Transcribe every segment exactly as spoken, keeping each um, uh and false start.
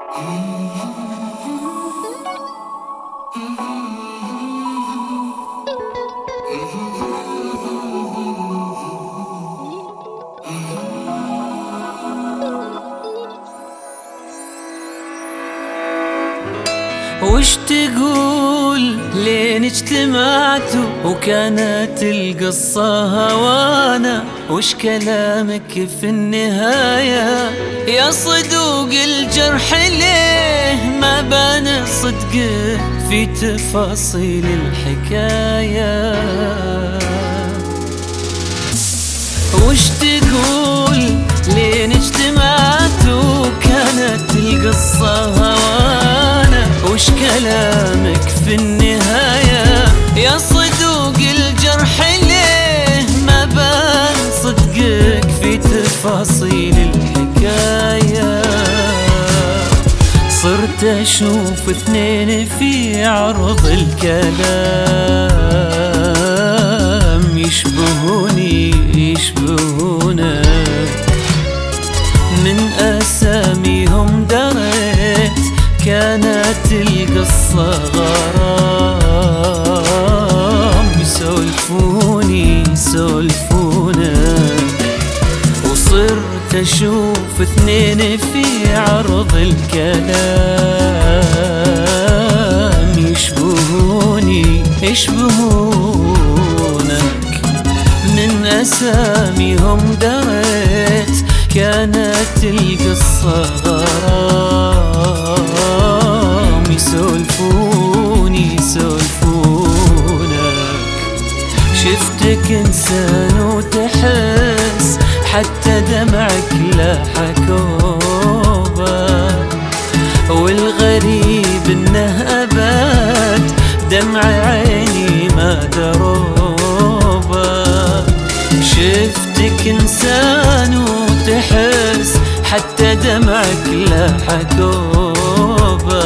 وش تقول لين اجتمعتوا وكانت القصة هوانا؟ وش كلامك في النهاية يا صدوق الجرح؟ ليه ما بان صدقه في تفاصيل الحكاية؟ وش تقول لين اجتمعتوا وكانت القصة هوانا؟ وش كلامك في النهاية يا صدوق الجرح؟ ليه ما بان صدقك في تفاصيل الحكاية؟ صرت أشوف اثنين في عرض الكلام يشبهوني يشبهونك، من أساميهم دريت كانت القصة غرام، يسولفوني يسولفونك. وصرت أشوف اثنين في عرض الكلام يشبهوني يشبهونك، من أساميهم دريت كانت القصة غرام، يسولفوني يسولفونك. شفتك إنسان وتحس حتى دمعك لاح كوبا، والغريب إنه أبد دمع عيني ما دروبه. شفتك إنسان وتحس حتى دمعك لاح كوبا،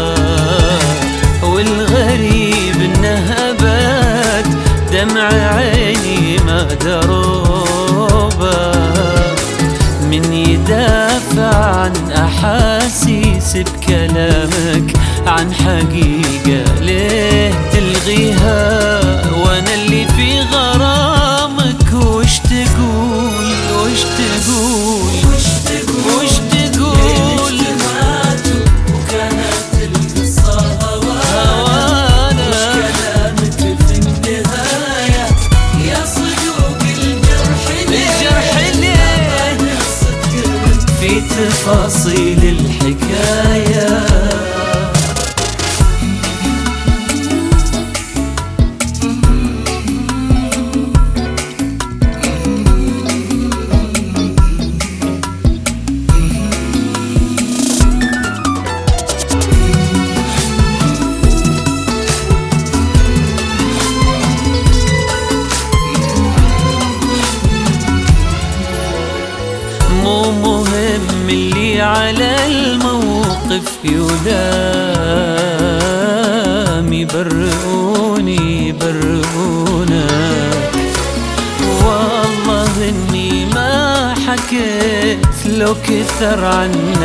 والغريب إنه أبد دمع عيني ما دروبه. من يدافع عن أحاسيس بكلامك عن حقيقة ليه تلغيها؟ وأنا اللي في غرامك وش تقول وش تقول وش تقول وش تقول؟ وكانت القصة هوانا، وش كلامك في النهاية يا صدوق الجرح؟ الجرح ليه في تفاصيل الحكاية؟ مو مهم اللي على الموقف يلام، يبرئوني يبرئونك. والله إني ما حكيت لو كثر عنا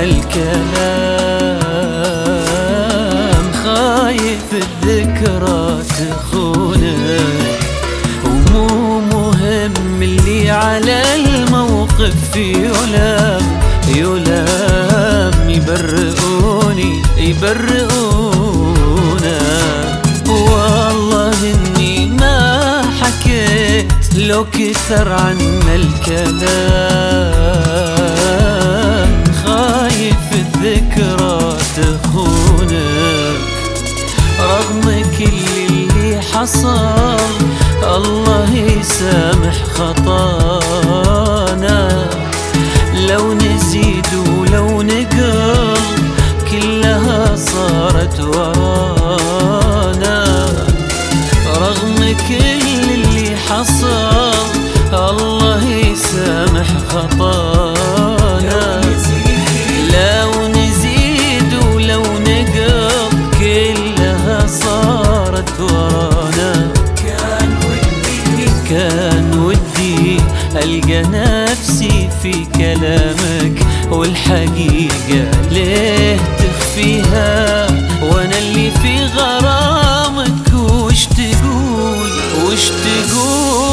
الكلام، خايف الذكرى تخونك. ومو مهم اللي على الموقف يلام يلام، يبرئوني يبرئونا. والله إني ما حكيت لو كثر عنا الكلام، خايف الذكرى تخونك. رغم كل اللي حصل الله يسامح خطانا، لو نزيد ولو نقل كلها صارت ورانا. رغم كل اللي حصل الله يسامح خطانا، لو نزيد ولو نقل كلها صارت ورانا. كان ودي ألقى نفسي في كلامك والحقيقة ليه تخفي فيها، وانا اللي في غرامك. وش تقول وش تقول